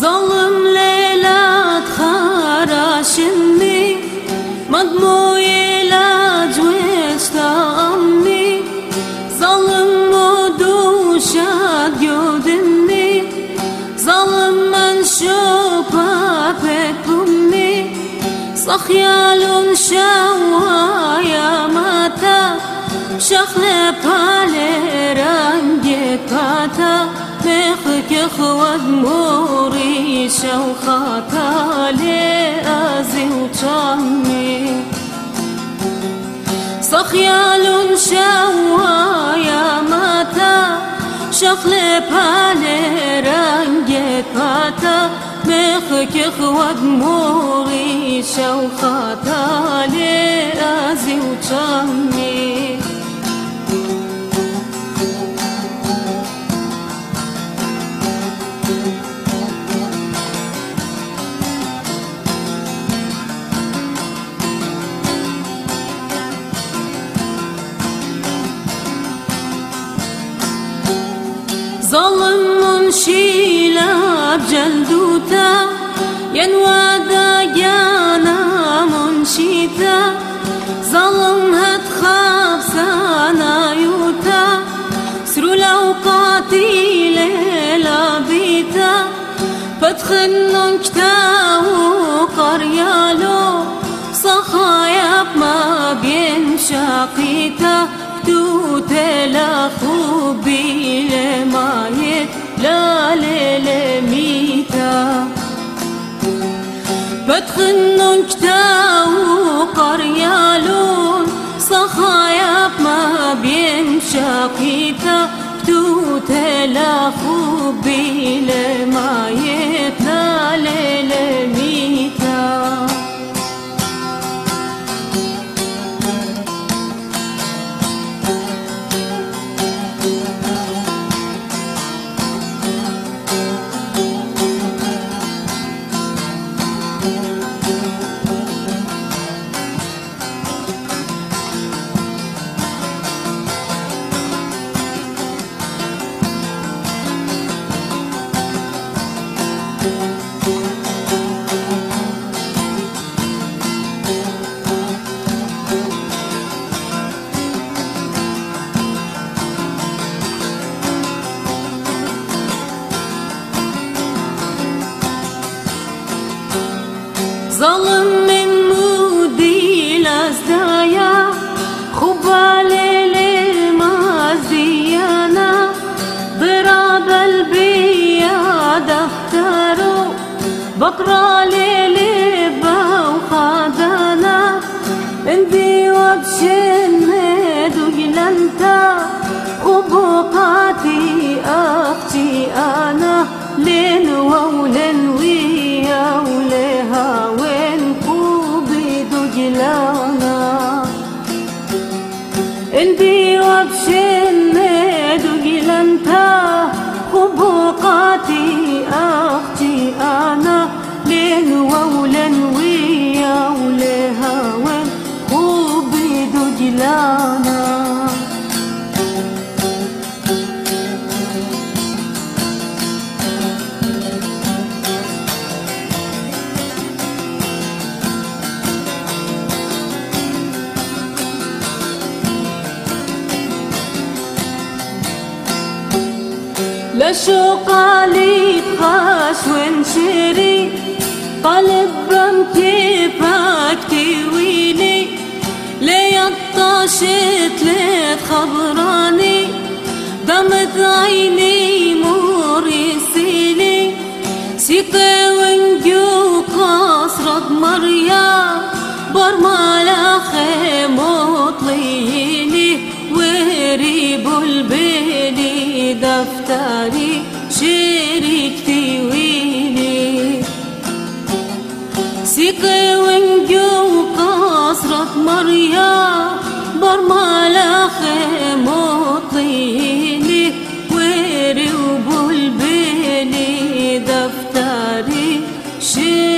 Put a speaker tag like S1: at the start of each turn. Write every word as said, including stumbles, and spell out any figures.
S1: ظلم ليلة خراشني مدموعي لا جويت أمي ظلم ودوشات يودني ظلم من شوفها بكمي صخيال شوايا ماتا شخلة بالي رنجي باتا مخك خواد موري شوخاتا لأزي وطامي صخيال شوايا ماتا شخلة بالي رنجي باتا مخك خواد موري شوخاتا لأزي وطامي ظلم منشيلة بجلدوتا ينوى دايانا منشيتا ظلم هتخاف سانا يوتا سرو لو قاتيلة لابيتا فتخنن كتاو قريالو صخايا ما بين شاقيتا توتا لا خوبي لمايت لا للميتا بتخنن كتاو قريالون صخايا ما بين شاقيتا توتا لا خوبي لمايت لا للميتا ظلم من مودي لازدايا خبالي للمازيانا ضرب البيا دفترو بقرا للبا وخادانا اندي وبشن دوجلنتا خبوقاتي اختي انا لين وولن ويا ولها وين خوبي دوجلانا اندي وبشن دوجلنتا خبوقاتي اختي انا لين وولن ويا ولها وين خوبي دوجلانا لشوق علي بخاش ونشري قلب بمكيفك ترويلي لي الطاشت ليت خبراني دمت عيني مورسيلي سيقي ونجو قصرة مريا برمالا مطليلي وريب البيلي دفتري شريكتي ويلي سيقي ونجو قصرة مريا برمالا مطليلي وريب البيلي دفتري شريكتي